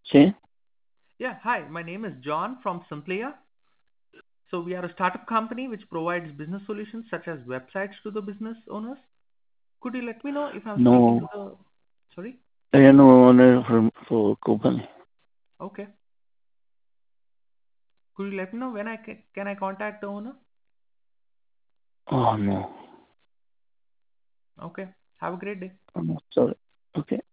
Sí, Yeah, hi, my name is John from Simplia. So we are a startup company which provides business solutions such as websites to the business owners. Could you let me know if I'm speaking to no, the... Sorry? I am no owner for company. Okay. Could you let me know when can I contact the owner? Oh no, Okay. Have a great day. I'm sorry. Okay.